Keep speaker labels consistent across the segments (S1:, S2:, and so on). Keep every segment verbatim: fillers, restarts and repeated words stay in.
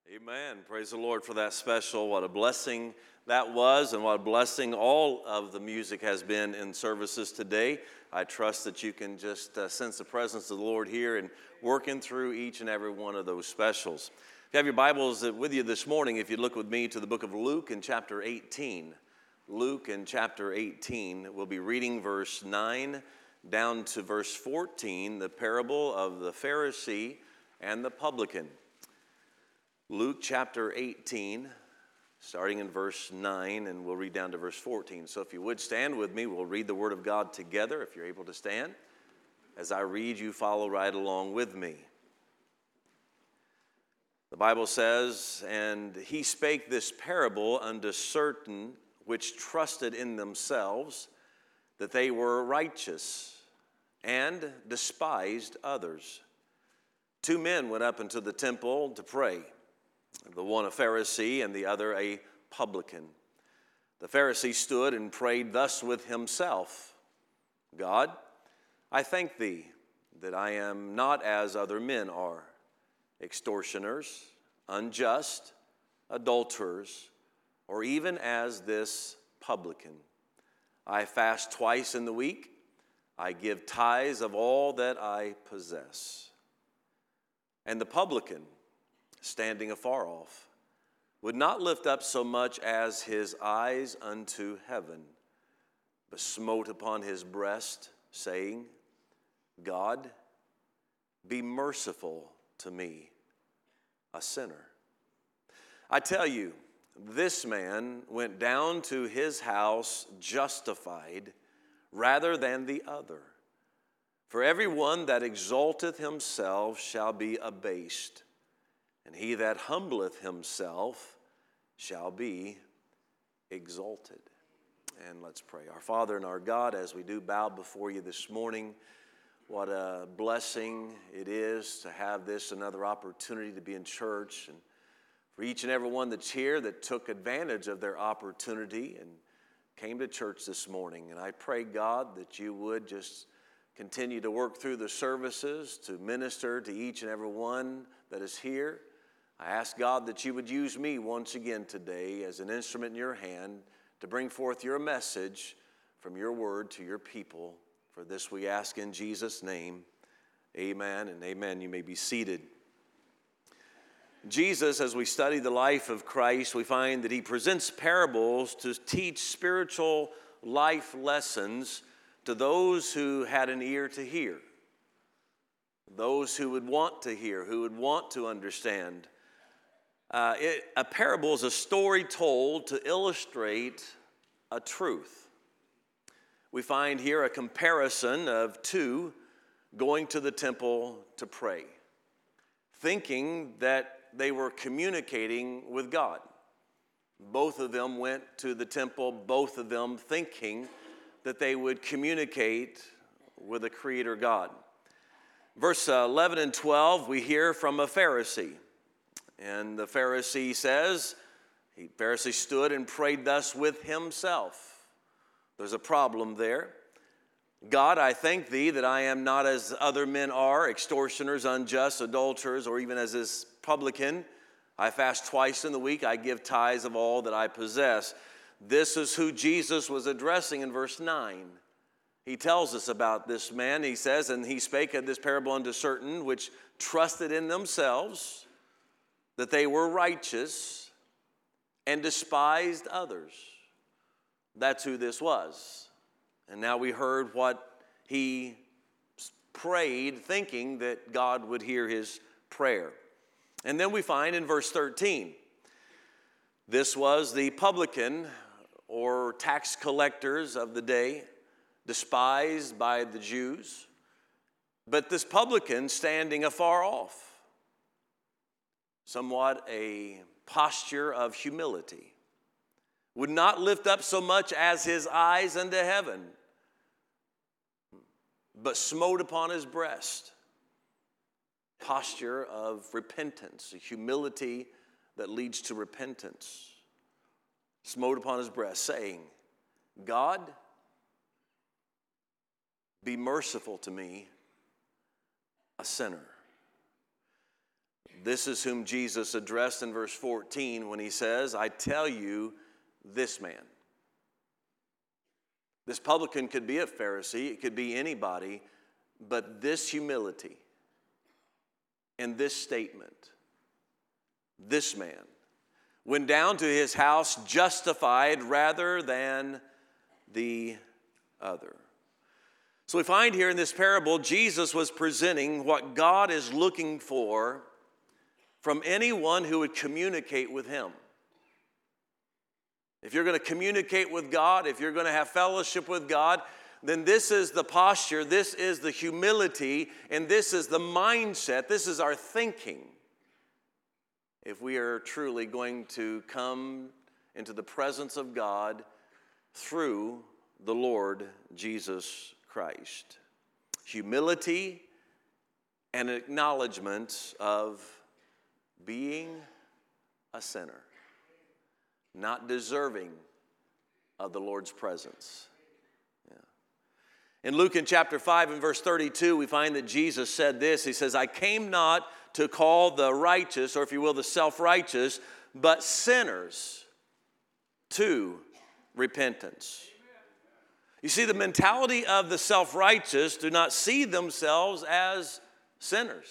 S1: Amen. Praise the Lord for that special. What a blessing that was, and what a blessing all of the music has been in services today. I trust that you can just uh, sense the presence of the Lord here and working through each and every one of those specials. If you have your Bibles with you this morning, if you look with me to the book of Luke in chapter eighteen. Luke in chapter eighteen, we'll be reading verse nine down to verse fourteen, the parable of the Pharisee and the publican. Luke chapter eighteen, starting in verse nine, and we'll read down to verse fourteen. So if you would stand with me, we'll read the Word of God together, if you're able to stand. As I read, you follow right along with me. The Bible says, "And he spake this parable unto certain which trusted in themselves that they were righteous, and despised others. Two men went up into the temple to pray, the one a Pharisee and the other a publican. The Pharisee stood and prayed thus with himself, God, I thank thee that I am not as other men are, extortioners, unjust, adulterers, or even as this publican. I fast twice in the week. I give tithes of all that I possess. And the publican, standing afar off, would not lift up so much as his eyes unto heaven, but smote upon his breast, saying, God, be merciful to me, a sinner. I tell you, this man went down to his house justified rather than the other. For every one that exalteth himself shall be abased, and he that humbleth himself shall be exalted." And let's pray. Our Father and our God, as we do bow before you this morning, what a blessing it is to have this another opportunity to be in church, and for each and every one that's here that took advantage of their opportunity and came to church this morning. And I pray, God, that you would just continue to work through the services to minister to each and every one that is here. I ask, God, that you would use me once again today as an instrument in your hand to bring forth your message from your word to your people. For this we ask in Jesus' name. Amen and amen. You may be seated. Jesus, as we study the life of Christ, we find that he presents parables to teach spiritual life lessons to those who had an ear to hear, those who would want to hear, who would want to understand. Uh, it, a parable is a story told to illustrate a truth. We find here a comparison of two going to the temple to pray, thinking that they were communicating with God. Both of them went to the temple, both of them thinking that they would communicate with the Creator God. Verse eleven and twelve, we hear from a Pharisee. And the Pharisee says, the Pharisee stood and prayed thus with himself. There's a problem there. God, I thank thee that I am not as other men are, extortioners, unjust, adulterers, or even as this publican. I fast twice in the week. I give tithes of all that I possess. This is who Jesus was addressing in verse nine. He tells us about this man. He says, and he spake of this parable unto certain which trusted in themselves that they were righteous and despised others. That's who this was. And now we heard what he prayed, thinking that God would hear his prayer. And then we find in verse thirteen, this was the publican or tax collectors of the day, despised by the Jews. But this publican standing afar off, somewhat a posture of humility, would not lift up so much as his eyes unto heaven, but smote upon his breast. Posture of repentance, a humility that leads to repentance. Smote upon his breast, saying, God, be merciful to me, a sinner. This is whom Jesus addressed in verse fourteen when he says, I tell you, this man. This publican could be a Pharisee, it could be anybody, but this humility and this statement, this man went down to his house justified rather than the other. So we find here in this parable, Jesus was presenting what God is looking for from anyone who would communicate with him. If you're going to communicate with God, if you're going to have fellowship with God, then this is the posture, this is the humility, and this is the mindset, this is our thinking. If we are truly going to come into the presence of God through the Lord Jesus Christ. Humility and acknowledgement of being a sinner, not deserving of the Lord's presence. Yeah. In Luke in chapter five and verse thirty-two, we find that Jesus said this. He says, I came not to call the righteous, or if you will, the self-righteous, but sinners to repentance. You see, the mentality of the self-righteous do not see themselves as sinners.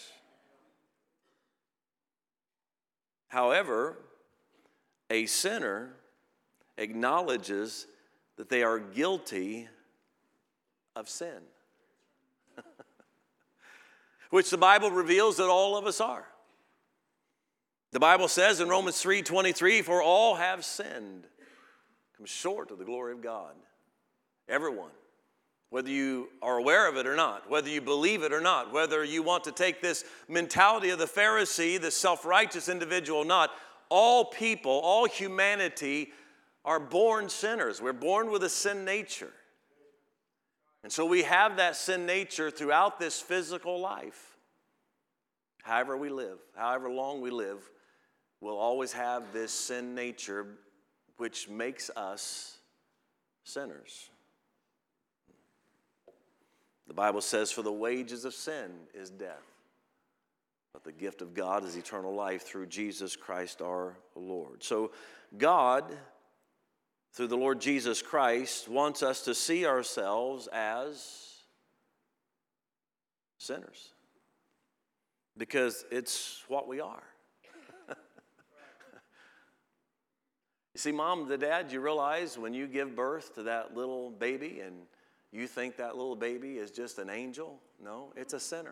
S1: However, a sinner acknowledges that they are guilty of sin, which the Bible reveals that all of us are. The Bible says in Romans three twenty-three, for all have sinned, come short of the glory of God. Everyone. Whether you are aware of it or not, whether you believe it or not, whether you want to take this mentality of the Pharisee, the self-righteous individual or not, all people, all humanity are born sinners. We're born with a sin nature. And so we have that sin nature throughout this physical life. However we live, however long we live, we'll always have this sin nature which makes us sinners. The Bible says, for the wages of sin is death, but the gift of God is eternal life through Jesus Christ our Lord. So God, through the Lord Jesus Christ, wants us to see ourselves as sinners, because it's what we are. You see, Mom, the Dad, you realize when you give birth to that little baby and you think that little baby is just an angel? No, it's a sinner.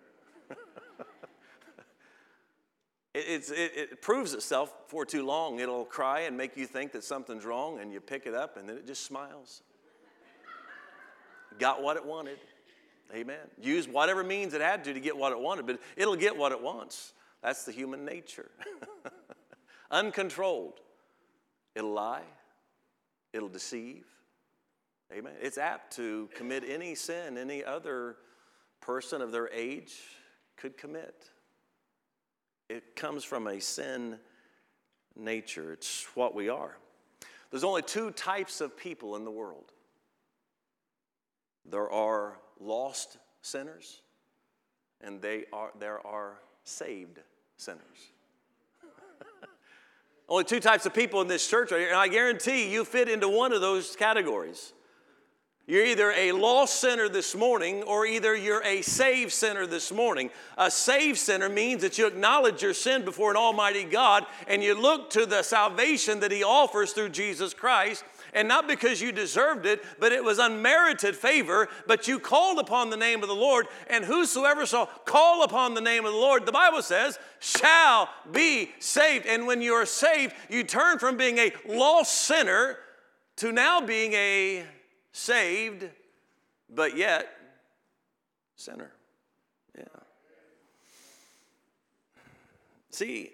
S1: it, it's, it, it proves itself for too long. It'll cry and make you think that something's wrong, and you pick it up, and then it just smiles. Got what it wanted. Amen. Used whatever means it had to to get what it wanted, but it'll get what it wants. That's the human nature. Uncontrolled. It'll lie. It'll deceive. Amen. It's apt to commit any sin any other person of their age could commit. It comes from a sin nature. It's what we are. There's only two types of people in the world. There are lost sinners, and they are there are saved sinners. Only two types of people in this church right here, and I guarantee you fit into one of those categories. You're either a lost sinner this morning, or either you're a saved sinner this morning. A saved sinner means that you acknowledge your sin before an almighty God, and you look to the salvation that he offers through Jesus Christ, and not because you deserved it, but it was unmerited favor, but you called upon the name of the Lord, and whosoever shall call upon the name of the Lord, the Bible says, shall be saved. And when you are saved, you turn from being a lost sinner to now being a saved, but yet sinner. Yeah. See,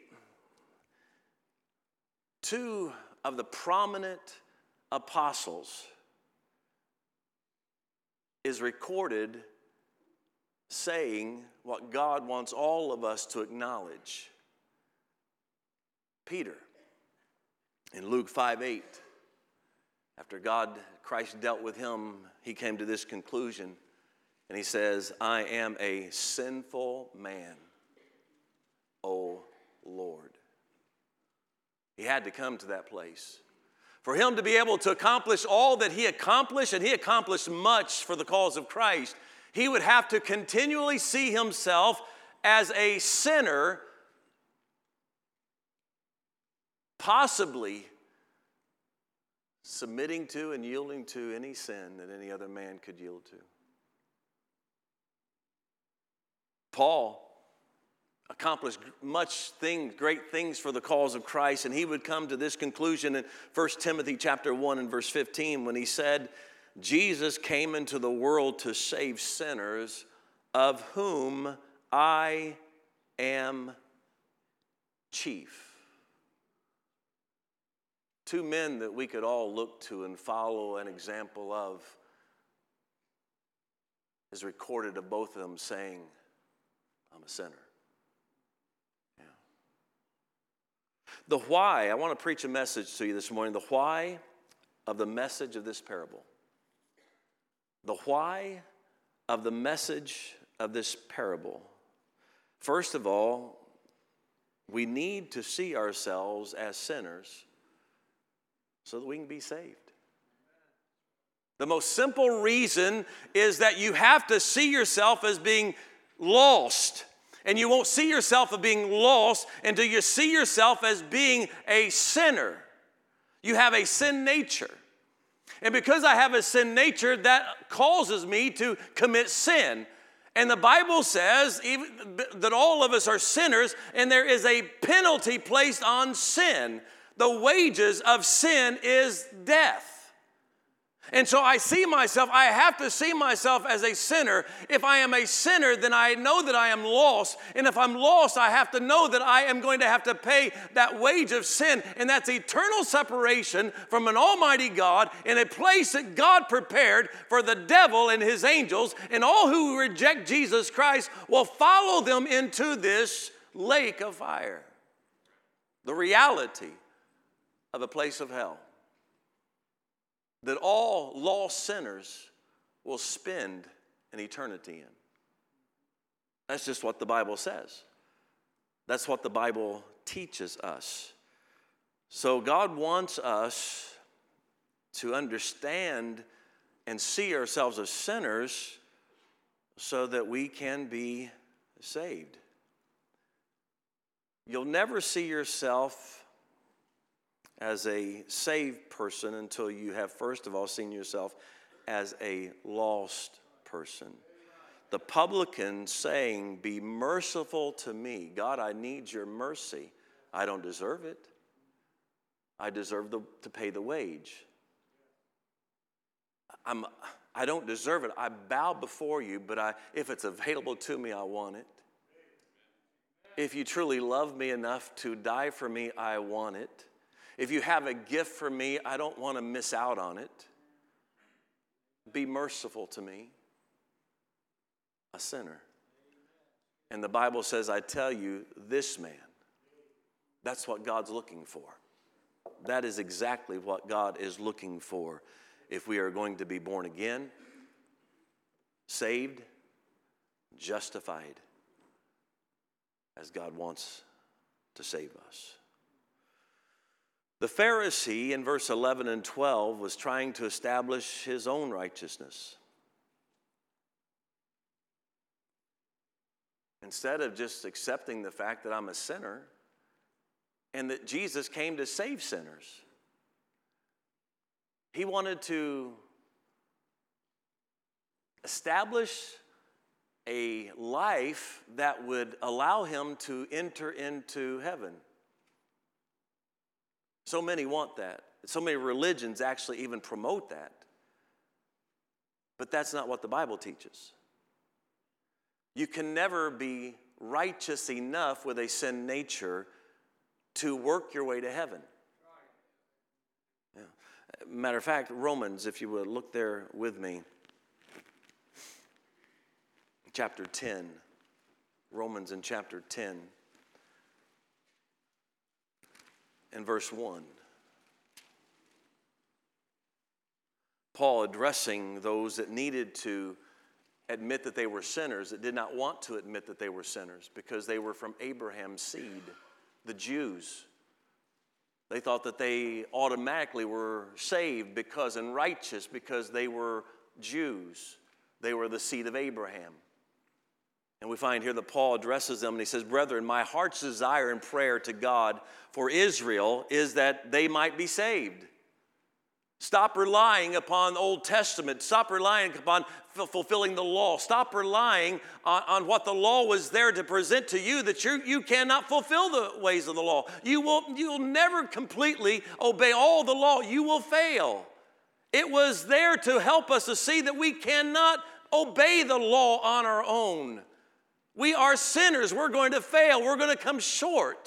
S1: two of the prominent apostles is recorded saying what God wants all of us to acknowledge. Peter, in Luke five eight, after God, Christ dealt with him, he came to this conclusion, and he says, I am a sinful man. O Lord. He had to come to that place. For him to be able to accomplish all that he accomplished, and he accomplished much for the cause of Christ, he would have to continually see himself as a sinner, possibly submitting to and yielding to any sin that any other man could yield to. Paul accomplished much things, great things for the cause of Christ, and he would come to this conclusion in First Timothy chapter one and verse fifteen when he said, Jesus came into the world to save sinners, of whom I am chief. Two men that we could all look to and follow an example of is recorded of both of them saying, I'm a sinner. Yeah. The why, I want to preach a message to you this morning, the why of the message of this parable. The why of the message of this parable. First of all, we need to see ourselves as sinners so that we can be saved. The most simple reason is that you have to see yourself as being lost. And you won't see yourself as being lost until you see yourself as being a sinner. You have a sin nature. And because I have a sin nature, that causes me to commit sin. And the Bible says even that all of us are sinners, and there is a penalty placed on sin. The wages of sin is death. And so I see myself, I have to see myself as a sinner. If I am a sinner, then I know that I am lost. And if I'm lost, I have to know that I am going to have to pay that wage of sin. And that's eternal separation from an almighty God in a place that God prepared for the devil and his angels. And all who reject Jesus Christ will follow them into this lake of fire. The reality of a place of hell that all lost sinners will spend an eternity in. That's just what the Bible says. That's what the Bible teaches us. So God wants us to understand and see ourselves as sinners so that we can be saved. You'll never see yourself as a saved person until you have, first of all, seen yourself as a lost person. The publican saying, be merciful to me. God, I need your mercy. I don't deserve it. I deserve the, to pay the wage. I'm, I don't deserve it. I bow before you, but I, if it's available to me, I want it. If you truly love me enough to die for me, I want it. If you have a gift for me, I don't want to miss out on it. Be merciful to me, a sinner. And the Bible says, I tell you, this man, that's what God's looking for. That is exactly what God is looking for if we are going to be born again, saved, justified, as God wants to save us. The Pharisee in verse eleven and twelve was trying to establish his own righteousness. Instead of just accepting the fact that I'm a sinner and that Jesus came to save sinners, he wanted to establish a life that would allow him to enter into heaven. So many want that. So many religions actually even promote that. But that's not what the Bible teaches. You can never be righteous enough with a sin nature to work your way to heaven. Yeah. Matter of fact, Romans, if you would look there with me. Chapter ten. Romans in chapter ten. In verse one, Paul addressing those that needed to admit that they were sinners, that did not want to admit that they were sinners because they were from Abraham's seed, the Jews. They thought that they automatically were saved because and righteous because they were Jews. They were the seed of Abraham. And we find here that Paul addresses them and he says, "Brethren, my heart's desire and prayer to God for Israel is that they might be saved." Stop relying upon the Old Testament. Stop relying upon f- fulfilling the law. Stop relying on, on what the law was there to present to you, that you you cannot fulfill the ways of the law. You will, you will never completely obey all the law. You will fail. It was there to help us to see that we cannot obey the law on our own. We are sinners. We're going to fail. We're going to come short.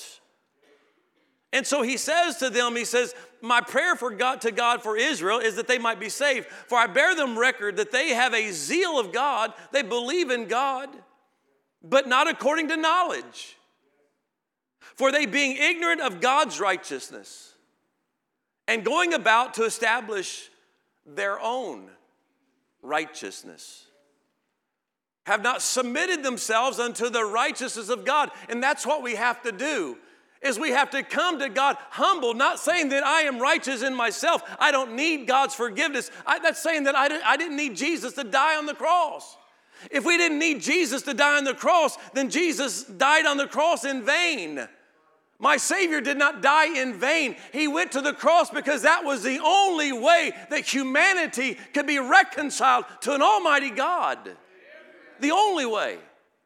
S1: And so he says to them, he says, my prayer for God to God for Israel is that they might be saved. For I bear them record that they have a zeal of God. They believe in God, but not according to knowledge. For they being ignorant of God's righteousness and going about to establish their own righteousness, have not submitted themselves unto the righteousness of God. And that's what we have to do, is we have to come to God humble, not saying that I am righteous in myself. I don't need God's forgiveness. I, that's saying that I, I didn't need Jesus to die on the cross. If we didn't need Jesus to die on the cross, then Jesus died on the cross in vain. My Savior did not die in vain. He went to the cross because that was the only way that humanity could be reconciled to an almighty God. The only way.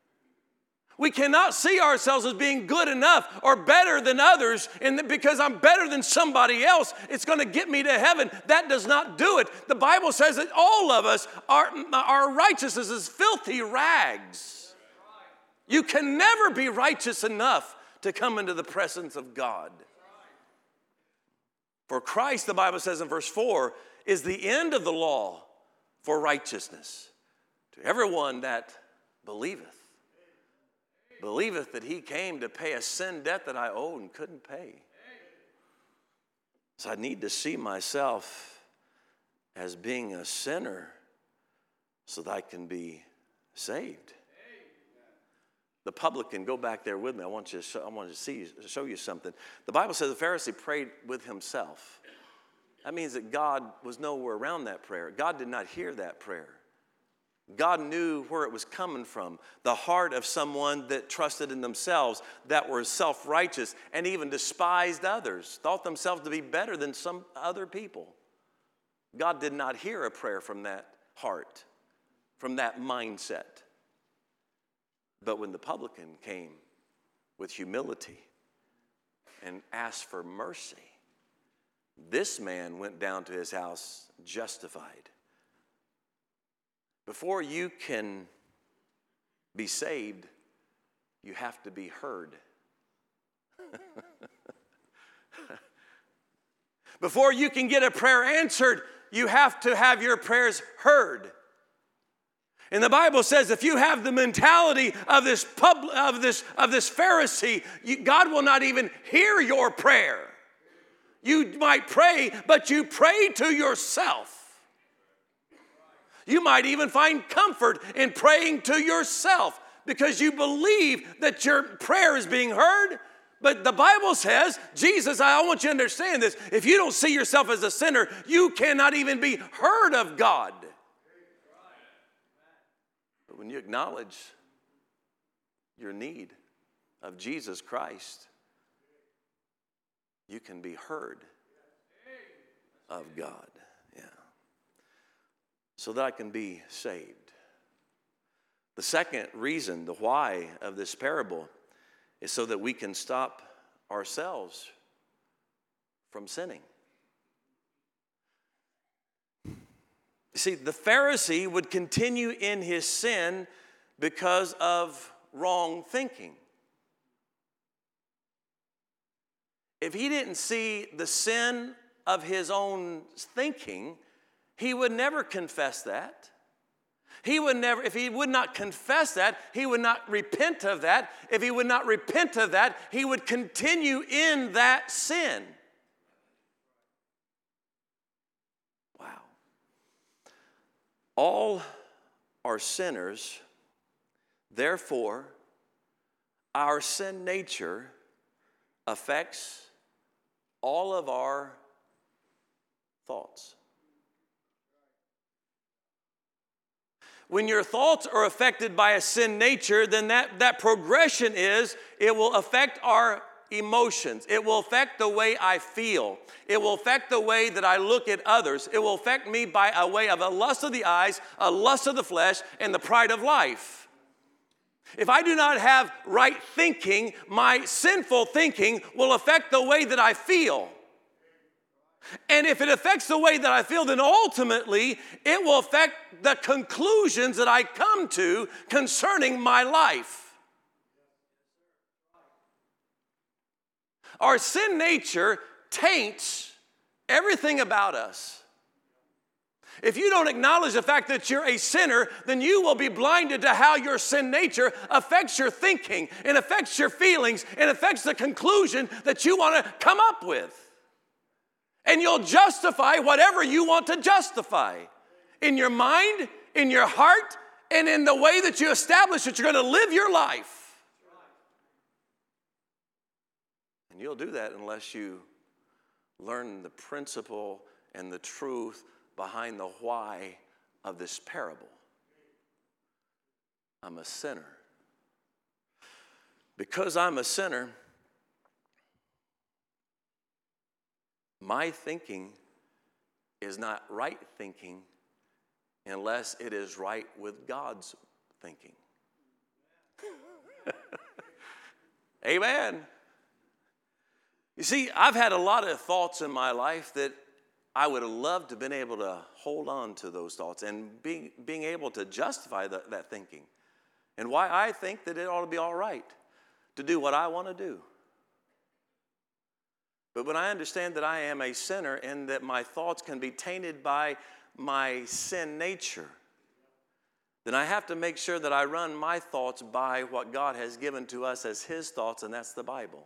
S1: We cannot see ourselves as being good enough or better than others, and because I'm better than somebody else, it's going to get me to heaven. That does not do it. The Bible says that all of us, are, our righteousness is filthy rags. You can never be righteous enough to come into the presence of God. For Christ, the Bible says in verse four, is the end of the law for righteousness to everyone that believeth. Believeth that he came to pay a sin debt that I owed and couldn't pay. So I need to see myself as being a sinner so that I can be saved. The publican, go back there with me. I want you to show, I want to see, show you something. The Bible says the Pharisee prayed with himself. That means that God was nowhere around that prayer. God did not hear that prayer. God knew where it was coming from, the heart of someone that trusted in themselves, that were self-righteous, and even despised others, thought themselves to be better than some other people. God did not hear a prayer from that heart, from that mindset. But when the publican came with humility and asked for mercy, this man went down to his house justified. Before you can be saved, you have to be heard. Before you can get a prayer answered, you have to have your prayers heard. And the Bible says if you have the mentality of this pub, of this, of this Pharisee, you, God will not even hear your prayer. You might pray, but you pray to yourself. You might even find comfort in praying to yourself because you believe that your prayer is being heard. But the Bible says, Jesus, I want you to understand this. If you don't see yourself as a sinner, you cannot even be heard of God. But when you acknowledge your need of Jesus Christ, you can be heard of God. Yeah. So that I can be saved. The second reason, the why of this parable, is so that we can stop ourselves from sinning. You see, the Pharisee would continue in his sin because of wrong thinking. If he didn't see the sin of his own thinking, he would never confess that. He would never, if he would not confess that, he would not repent of that. If he would not repent of that, he would continue in that sin. Wow. All are sinners. Therefore, our sin nature affects all of our thoughts. When your thoughts are affected by a sin nature, then that, that progression is it will affect our emotions. It will affect the way I feel. It will affect the way that I look at others. It will affect me by a way of a lust of the eyes, a lust of the flesh, and the pride of life. If I do not have right thinking, my sinful thinking will affect the way that I feel. And if it affects the way that I feel, then ultimately it will affect the conclusions that I come to concerning my life. Our sin nature taints everything about us. If you don't acknowledge the fact that you're a sinner, then you will be blinded to how your sin nature affects your thinking and affects your feelings and affects the conclusion that you want to come up with. And you'll justify whatever you want to justify in your mind, in your heart, and in the way that you establish that you're going to live your life. And you'll do that unless you learn the principle and the truth behind the why of this parable. I'm a sinner. Because I'm a sinner, my thinking is not right thinking unless it is right with God's thinking. Amen. You see, I've had a lot of thoughts in my life that I would have loved to have been able to hold on to those thoughts and being, being able to justify the, that thinking and why I think that it ought to be all right to do what I want to do. But when I understand that I am a sinner and that my thoughts can be tainted by my sin nature, then I have to make sure that I run my thoughts by what God has given to us as His thoughts, and that's the Bible.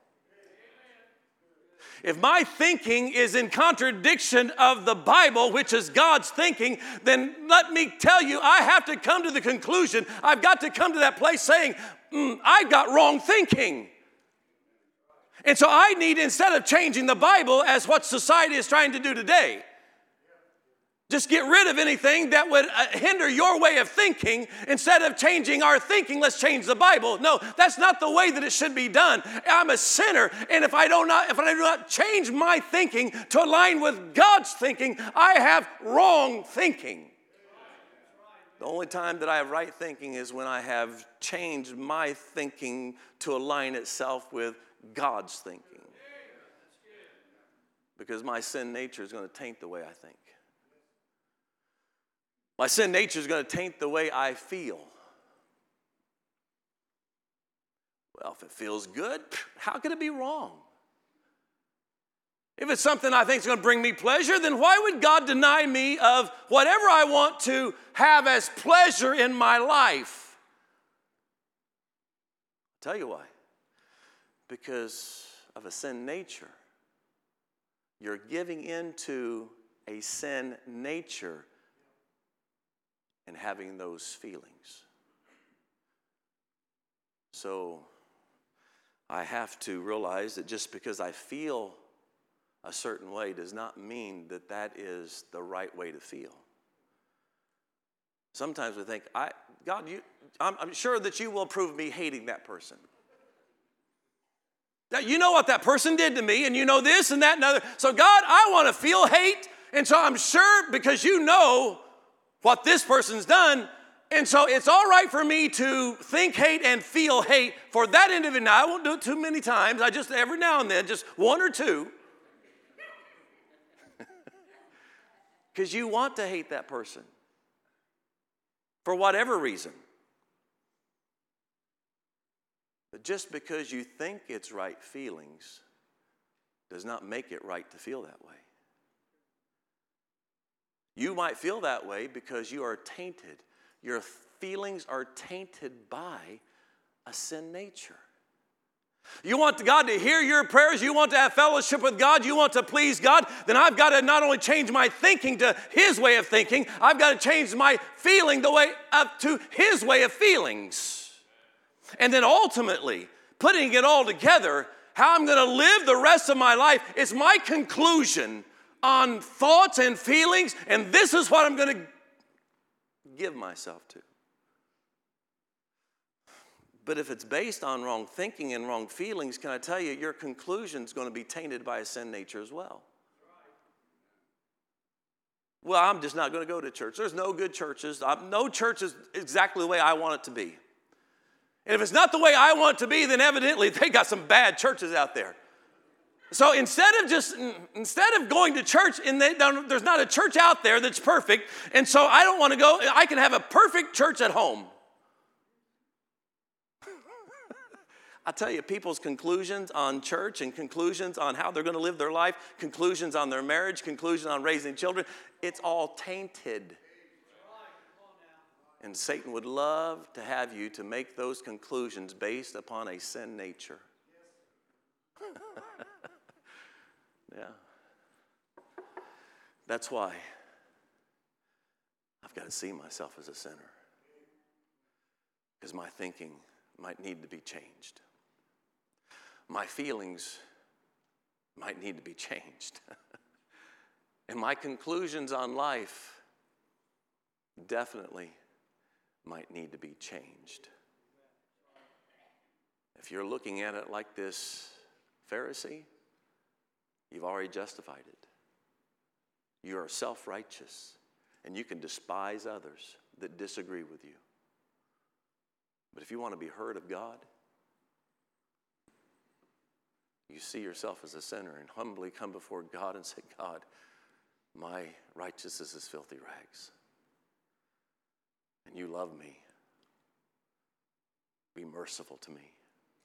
S1: If my thinking is in contradiction of the Bible, which is God's thinking, then let me tell you, I have to come to the conclusion, I've got to come to that place saying, mm, I've got wrong thinking. And so I need, instead of changing the Bible as what society is trying to do today, just get rid of anything that would hinder your way of thinking. Instead of changing our thinking, let's change the Bible. No, that's not the way that it should be done. I'm a sinner, and if I do not, if I do not change my thinking to align with God's thinking, I have wrong thinking. The only time that I have right thinking is when I have changed my thinking to align itself with God's thinking. Because my sin nature is going to taint the way I think. My sin nature is going to taint the way I feel. Well, if it feels good, how could it be wrong? If it's something I think is going to bring me pleasure, then why would God deny me of whatever I want to have as pleasure in my life? I'll tell you why. Because of a sin nature. You're giving into a sin nature and having those feelings. So I have to realize that just because I feel a certain way does not mean that that is the right way to feel. Sometimes we think, I, God, you, I'm, I'm sure that you will approve of me hating that person. Now, you know what that person did to me, and you know this and that and other. So God, I want to feel hate, and so I'm sure because you know what this person's done, and so it's all right for me to think hate and feel hate for that individual. Now, I won't do it too many times. I just, every now and then, just one or two. Because you want to hate that person for whatever reason. But just because you think it's right feelings does not make it right to feel that way. You might feel that way because you are tainted. Your feelings are tainted by a sin nature. You want God to hear your prayers, you want to have fellowship with God, you want to please God, then I've got to not only change my thinking to His way of thinking, I've got to change my feeling the way up to His way of feelings. And then ultimately, putting it all together, how I'm going to live the rest of my life is my conclusion on thoughts and feelings, and this is what I'm going to give myself to. But if it's based on wrong thinking and wrong feelings, can I tell you, your conclusion is going to be tainted by a sin nature as well. Well, I'm just not going to go to church. There's no good churches. No church is exactly the way I want it to be. And if it's not the way I want it to be, then evidently they got some bad churches out there. So instead of just, instead of going to church, and they, there's not a church out there that's perfect, and so I don't want to go, I can have a perfect church at home. I tell you, people's conclusions on church and conclusions on how they're going to live their life, conclusions on their marriage, conclusions on raising children, it's all tainted. And Satan would love to have you to make those conclusions based upon a sin nature. Yeah. That's why I've got to see myself as a sinner. Because my thinking might need to be changed. My feelings might need to be changed. And my conclusions on life definitely might need to be changed. If you're looking at it like this Pharisee, you've already justified it. You are self-righteous, and you can despise others that disagree with you. But if you want to be heard of God, you see yourself as a sinner and humbly come before God and say, God, my righteousness is filthy rags. And you love me. Be merciful to me.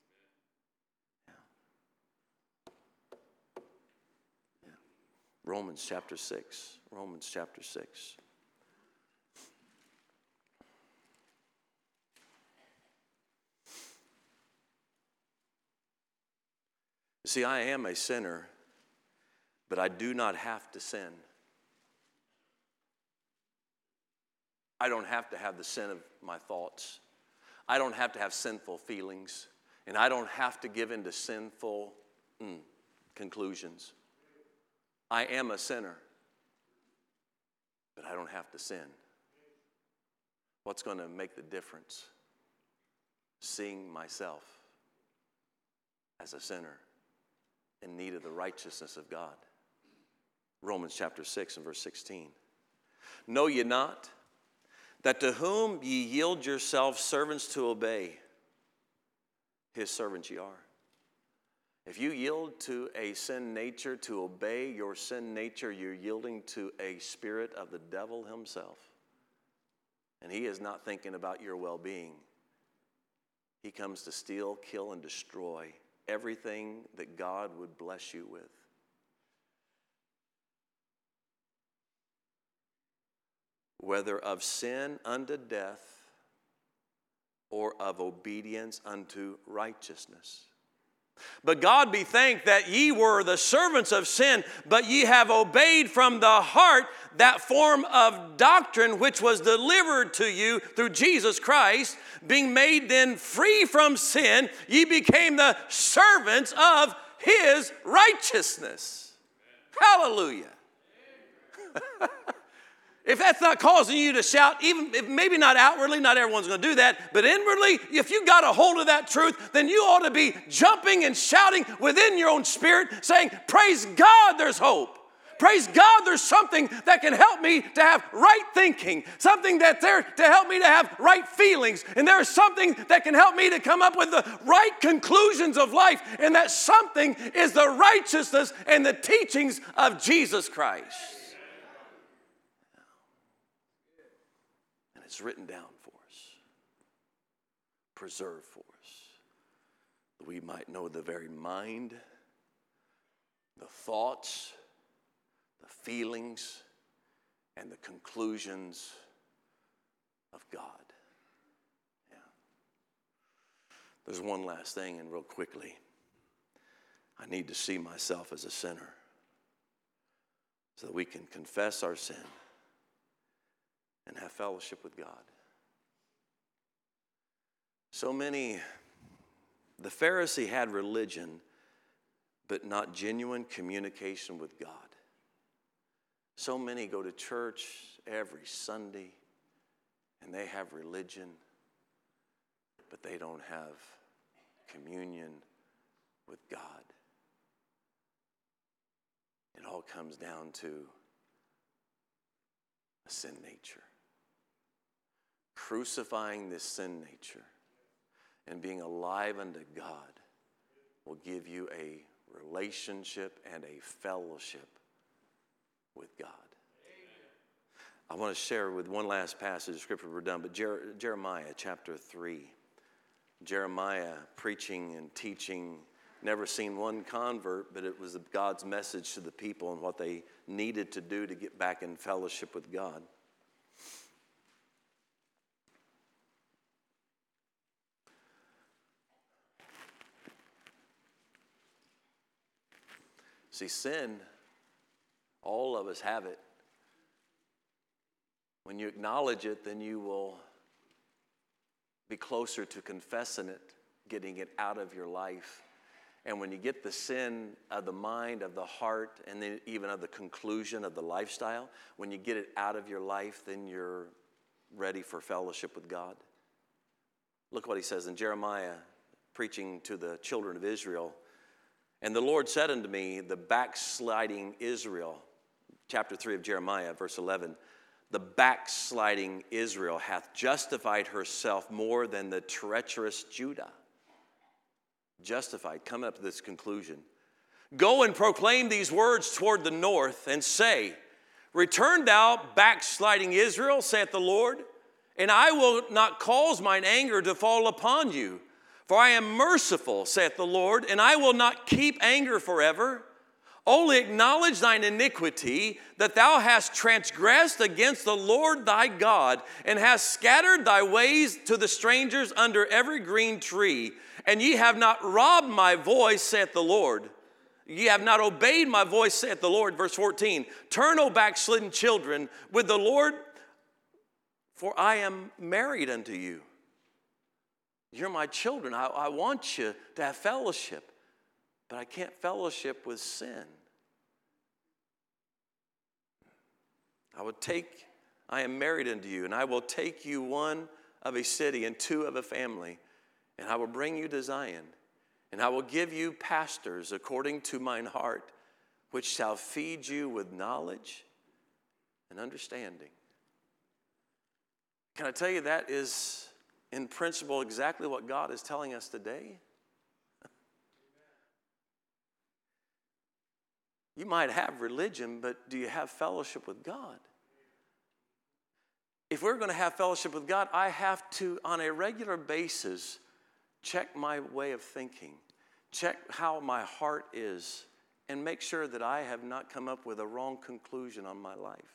S1: Yeah. Yeah. Romans chapter six. Romans chapter six. See, I am a sinner, but I do not have to sin. I don't have to have the sin of my thoughts. I don't have to have sinful feelings. And I don't have to give in to sinful mm, conclusions. I am a sinner, but I don't have to sin. What's going to make the difference? Seeing myself as a sinner in need of the righteousness of God. Romans chapter six and verse sixteen. Know ye not that to whom ye yield yourselves servants to obey, his servants ye are. If you yield to a sin nature to obey your sin nature, you're yielding to a spirit of the devil himself. And he is not thinking about your well-being. He comes to steal, kill, and destroy everything that God would bless you with. Whether of sin unto death or of obedience unto righteousness. But God be thanked that ye were the servants of sin, but ye have obeyed from the heart that form of doctrine which was delivered to you through Jesus Christ. Being made then free from sin, ye became the servants of his righteousness. Hallelujah. If that's not causing you to shout, even if maybe not outwardly, not everyone's going to do that, but inwardly, if you got a hold of that truth, then you ought to be jumping and shouting within your own spirit, saying, praise God, there's hope. Praise God, there's something that can help me to have right thinking, something that's there to help me to have right feelings, and there's something that can help me to come up with the right conclusions of life, and that something is the righteousness and the teachings of Jesus Christ. It's written down for us, preserved for us, that we might know the very mind, the thoughts, the feelings, and the conclusions of God. Yeah. There's one last thing, and real quickly, I need to see myself as a sinner so that we can confess our sin and have fellowship with God. So many, the Pharisee had religion, but not genuine communication with God. So many go to church every Sunday, and they have religion, but they don't have communion with God. It all comes down to a sin nature. Crucifying this sin nature and being alive unto God will give you a relationship and a fellowship with God. I want to share with one last passage of scripture, we're done, but Jer- Jeremiah chapter three. Jeremiah preaching and teaching, never seen one convert, but it was God's message to the people and what they needed to do to get back in fellowship with God. See, sin, all of us have it. When you acknowledge it, then you will be closer to confessing it, getting it out of your life. And when you get the sin of the mind, of the heart, and then even of the conclusion of the lifestyle, when you get it out of your life, then you're ready for fellowship with God. Look what he says in Jeremiah, preaching to the children of Israel. And the Lord said unto me, the backsliding Israel, chapter three of Jeremiah, verse eleven, the backsliding Israel hath justified herself more than the treacherous Judah. Justified, coming up to this conclusion. Go and proclaim these words toward the north and say, return thou backsliding Israel, saith the Lord, and I will not cause mine anger to fall upon you. For I am merciful, saith the Lord, and I will not keep anger forever. Only acknowledge thine iniquity, that thou hast transgressed against the Lord thy God, and hast scattered thy ways to the strangers under every green tree. And ye have not robbed my voice, saith the Lord. Ye have not obeyed my voice, saith the Lord. Verse fourteen, turn, O backslidden children, with the Lord, for I am married unto you. You're my children. I, I want you to have fellowship, but I can't fellowship with sin. I will take, I am married unto you, and I will take you one of a city and two of a family, and I will bring you to Zion, and I will give you pastors according to mine heart, which shall feed you with knowledge and understanding. Can I tell you that is, in principle, exactly what God is telling us today? You might have religion, but do you have fellowship with God? If we're going to have fellowship with God, I have to, on a regular basis, check my way of thinking, check how my heart is, and make sure that I have not come up with a wrong conclusion on my life.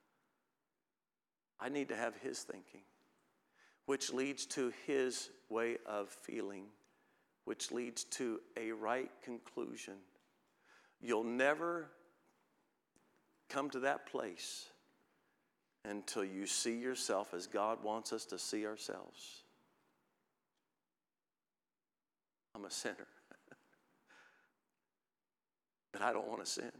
S1: I need to have his thinking, which leads to his way of feeling, which leads to a right conclusion. You'll never come to that place until you see yourself as God wants us to see ourselves. I'm a sinner, but I don't want to sin.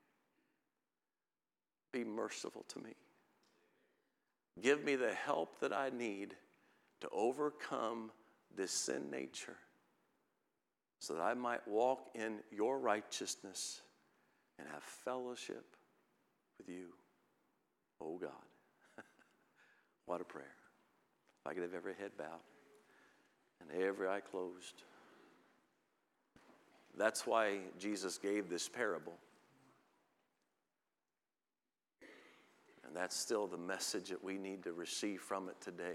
S1: Be merciful to me. Give me the help that I need to overcome this sin nature so that I might walk in your righteousness and have fellowship with you, oh God. What a prayer. If I could have every head bowed and every eye closed. That's why Jesus gave this parable. And that's still the message that we need to receive from it today.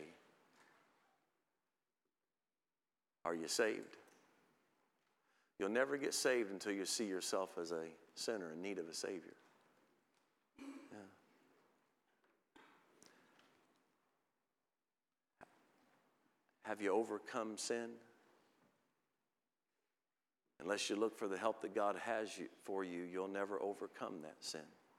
S1: Are you saved? You'll never get saved until you see yourself as a sinner in need of a Savior. Yeah. Have you overcome sin? Unless you look for the help that God has you, for you, you'll never overcome that sin.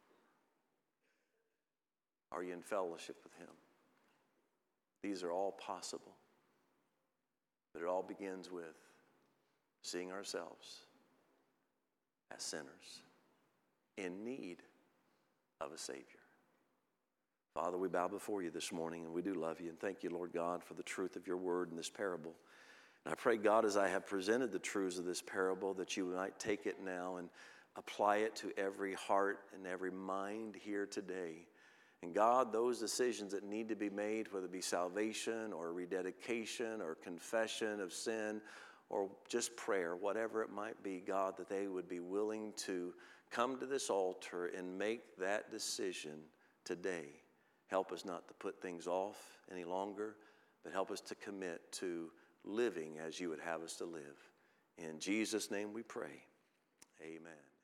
S1: Are you in fellowship with him? These are all possible. But it all begins with seeing ourselves as sinners in need of a Savior. Father, we bow before you this morning, and we do love you. And thank you, Lord God, for the truth of your word in this parable. And I pray, God, as I have presented the truths of this parable, that you might take it now and apply it to every heart and every mind here today. And God, those decisions that need to be made, whether it be salvation or rededication or confession of sin or just prayer, whatever it might be, God, that they would be willing to come to this altar and make that decision today. Help us not to put things off any longer, but help us to commit to living as you would have us to live. In Jesus' name we pray. Amen.